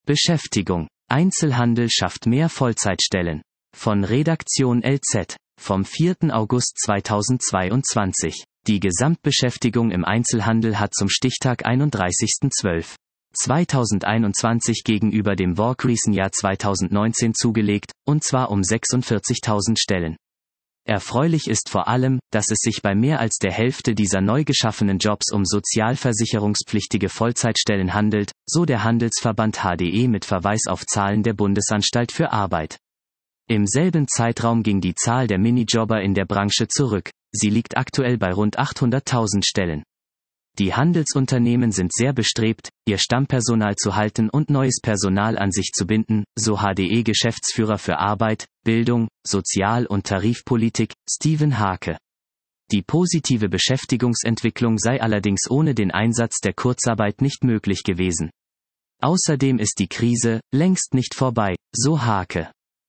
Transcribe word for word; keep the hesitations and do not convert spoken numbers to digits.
Beschäftigung. Einzelhandel schafft mehr Vollzeitstellen. Von Redaktion L Z, vom vierten August zweitausendzweiundzwanzig. Die Gesamtbeschäftigung im Einzelhandel hat zum Stichtag einunddreißigsten zwölften zweitausendeinundzwanzig gegenüber dem Vorkrisenjahr zweitausendneunzehn zugelegt, und zwar um sechsundvierzigtausend Stellen. Erfreulich ist vor allem, dass es sich bei mehr als der Hälfte dieser neu geschaffenen Jobs um sozialversicherungspflichtige Vollzeitstellen handelt, so der Handelsverband H D E mit Verweis auf Zahlen der Bundesanstalt für Arbeit. Im selben Zeitraum ging die Zahl der Minijobber in der Branche zurück, sie liegt aktuell bei rund achthunderttausend Stellen. Die Handelsunternehmen sind sehr bestrebt, ihr Stammpersonal zu halten und neues Personal an sich zu binden, so H D E-Geschäftsführer für Arbeit, Bildung, Sozial- und Tarifpolitik, Steven Hake. Die positive Beschäftigungsentwicklung sei allerdings ohne den Einsatz der Kurzarbeit nicht möglich gewesen. Außerdem ist die Krise längst nicht vorbei, so Hake.